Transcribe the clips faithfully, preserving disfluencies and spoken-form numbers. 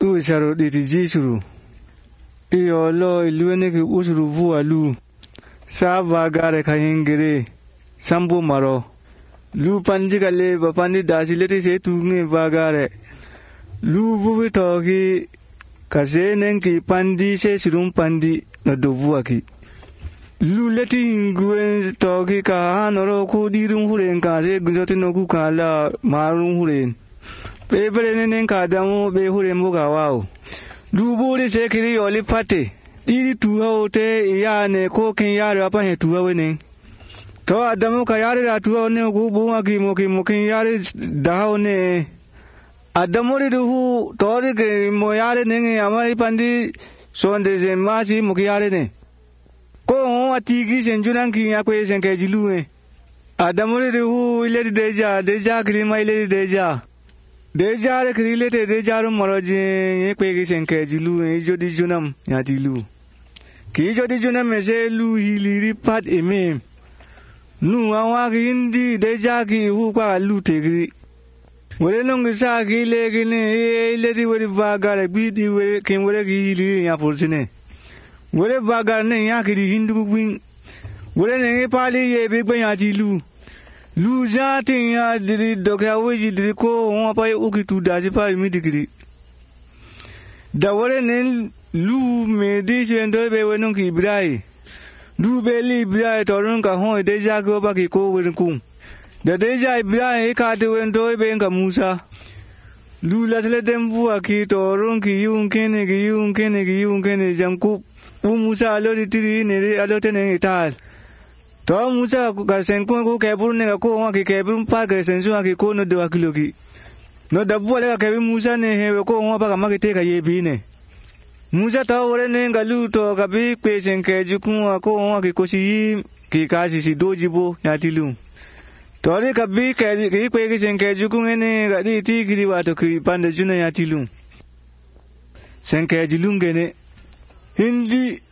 U sharo de ti jishuru. Iyo lo iluene ki usuru vuwa lu. Sa vagare ka hingere. Sambo maro. Lu pandi kale ba pandi dasi leti se tunge vagare. Lu vuwi toki kase nenki pandi se shirum pandi na do vuwa ki. Lu leti nguen toki ka hanoro ku dirung huren ka se gunjoti no ku kala marung huren. Pe pere nen ka damu be huren muga wao. Lu buri se kiri oli pate. Diri tuha ote ya ne ko ken yare apa he tuha wene. To adamu ka yare da tuha ne ku bunga ki mo ki mo ken yare da ne. Adamu ri du tori ke mo yare ne amai pandi sonde se masi mo ki yare ne. Ko ho atigi senjunan ki ya kwe sen ke jiluwe. Adamu ri du ile deja deja kri mai ile deja. Deja re kri le te deja ru moroje ye kwe ki sen ke jiluwe jodi junam ya dilu. Ki jodi junam me se lu hiliri pat eme. Nu awa ki hindi deja ki hu kwa lu tegri. Wale nongi sa ki le ki ne ile di wale vagare biti wale ken wale ki hiliri ya pulsine. Wale vagare ne ya ki di hindu kukwin. Wale ne pali ye big ben ya dilu. Lu jati ya diri dokya weji diri ko hon pa ye uki tu daji pa mi digri. Da wale ne lu me di shendo be wenong ki brai. Lu be li brai torun ka hon deja ko ba ki ko wen kum. Da deja brai ka de wendo be nga Musa. Lu la tele dem vu aki torun ki yun kene ki yun kene ki yun kene jamku. U Musa alo di tiri ne re alo tene ital. To Musa ka senkun ko kebur ne ko hon ki kebur pa ka sensu aki ko no de akiloki. No da vu le ka kebur Musa ne he ko hon pa ka ma ki te ka ye bi ne. Musa ta wore ne ngalu to kabi kwe senke jukun ako on ki kosi ki kasi si dojibo ya tilu. Tori kabi ke ki kwe ki senke jukun ne gadi ti kiri wato ki pande juna ya tilu. Senke jilunge ne hindi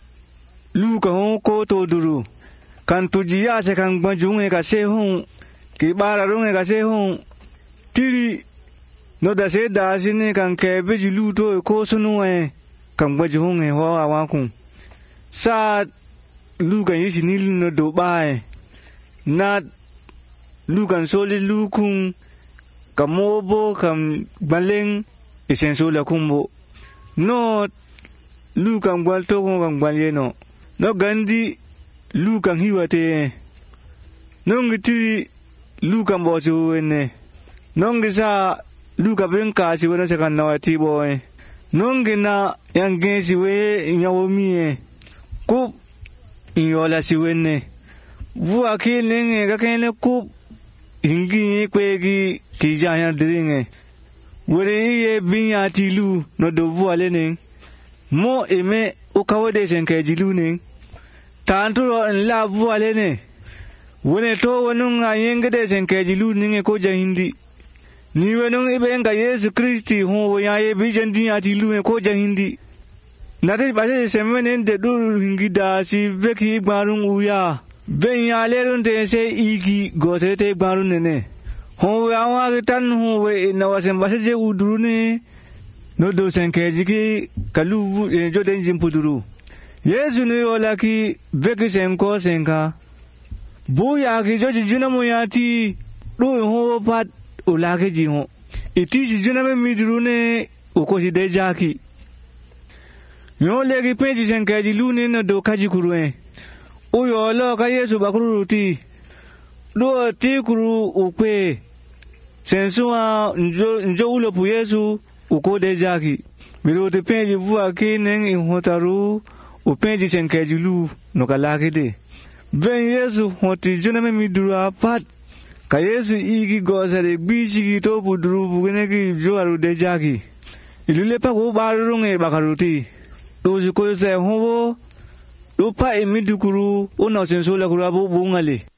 lu ka hon ko to duru. Kan tujiya se kan banjunge ka se hon ki bara runge ka se hon tiri no da se da sine kan ke beji lu to ko sunu e kan gbaji hon he ho awan kun sa lu kan yisi ni lu no do bae na lu kan soli lu kun kamobo kan baleng isen sola kumbo no lu kan gwal to kan gbalye no no gandi lu kan hiwate no ngiti lu kan bosu wenne no ngisa lu ka ben ka si wona se kan nawati boy nongina yangen siwe nyawomiye ku inyola siwenne vu akile nge ga kene ku hingi kwegi ki janya dringe wore ye binya tilu no do vu alene mo eme o kawode senke jilu ne tanturo la vu alene wone to wonunga yengede senke jilu ninge ko jahindi ni wenong ibe nga Yesu Kristi ho ya ye bijendi ati lume ko jahindi nate baje semene de dur hingida si veki gbarun uya ben ya lerun te se igi gose te gbarun ne ho ya wa tan ho we na wasen baje uduru ne no do senke jiki kalu jo den jimpuduru Yesu ne yola ki veki senko senka bu ya ki jo juna mo yati do ho pat ulake jiho iti si juna me midru ne ukosi deja ki yo legi penji senke ji lune no do kaji kurue uyo lo ka Yesu bakuru ti do ti kuru ukwe sensuwa njo njo ulo pu Yesu uko deja ki miro te penji vuwa ki nen inhotaru u penji senke ji lu no kalake de ben Yesu hoti juna me midru apat ka Yesu igi gosare bishi ki to buduru bugene ki jo aru deja ki ilule pa ko baru nge bakaruti do ji ko se howo do pa emidukuru ona senso la kuru abu bungale